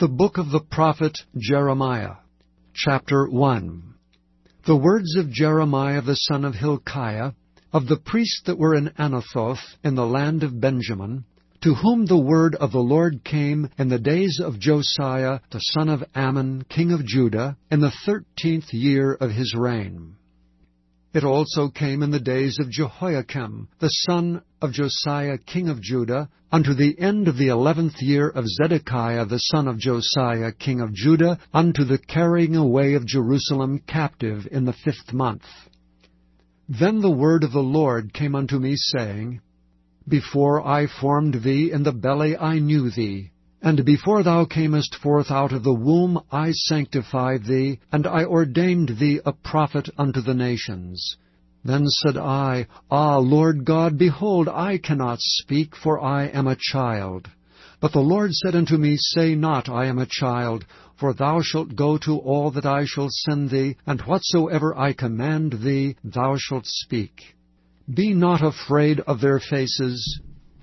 The book of the prophet Jeremiah, chapter 1. The words of Jeremiah the son of Hilkiah, of the priests that were in Anathoth in the land of Benjamin, to whom the word of the Lord came in the days of Josiah the son of Ammon, king of Judah, in the 13th year of his reign. It also came in the days of Jehoiakim, the son of Josiah, king of Judah, unto the end of the 11th year of Zedekiah, the son of Josiah, king of Judah, unto the carrying away of Jerusalem captive in the 5th month. Then the word of the Lord came unto me, saying, Before I formed thee in the belly I knew thee, and before thou camest forth out of the womb I sanctified thee, and I ordained thee a prophet unto the nations. Then said I, Ah, Lord God, behold, I cannot speak, for I am a child. But the Lord said unto me, Say not, I am a child, for thou shalt go to all that I shall send thee, and whatsoever I command thee thou shalt speak. Be not afraid of their faces,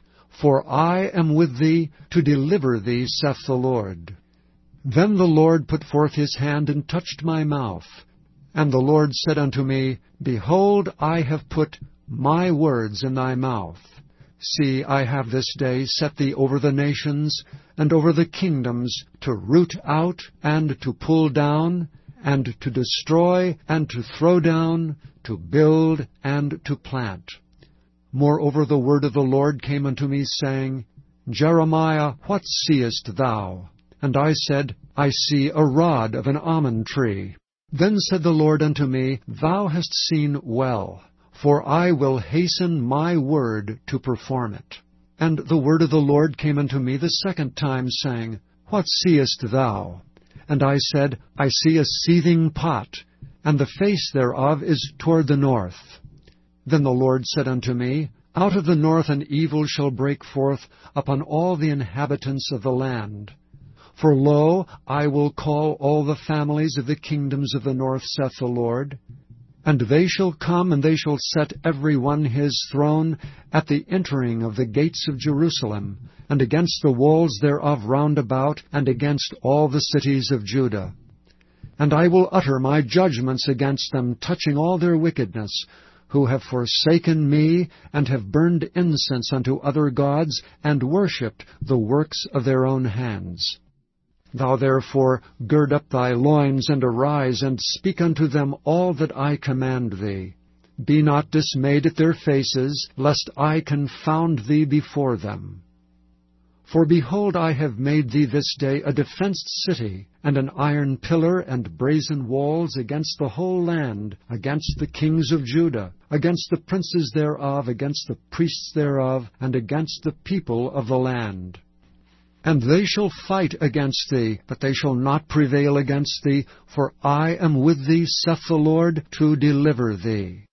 for I am with thee to deliver thee, saith the Lord. Then the Lord put forth his hand and touched my mouth. And the Lord said unto me, Behold, I have put my words in thy mouth. See, I have this day set thee over the nations, and over the kingdoms, to root out, and to pull down, and to destroy, and to throw down, to build, and to plant. Moreover the word of the Lord came unto me, saying, Jeremiah, what seest thou? And I said, I see a rod of an almond tree. Then said the Lord unto me, Thou hast seen well, for I will hasten my word to perform it. And the word of the Lord came unto me the second time, saying, What seest thou? And I said, I see a seething pot, and the face thereof is toward the north. Then the Lord said unto me, Out of the north an evil shall break forth upon all the inhabitants of the land. For lo, I will call all the families of the kingdoms of the north, saith the Lord. And they shall come, and they shall set every one his throne at the entering of the gates of Jerusalem, and against the walls thereof round about, and against all the cities of Judah. And I will utter my judgments against them, touching all their wickedness, who have forsaken me, and have burned incense unto other gods, and worshipped the works of their own hands. Thou therefore gird up thy loins, and arise, and speak unto them all that I command thee. Be not dismayed at their faces, lest I confound thee before them. For behold, I have made thee this day a defenced city, and an iron pillar and brazen walls against the whole land, against the kings of Judah, against the princes thereof, against the priests thereof, and against the people of the land. And they shall fight against thee, but they shall not prevail against thee, for I am with thee, saith the Lord, to deliver thee.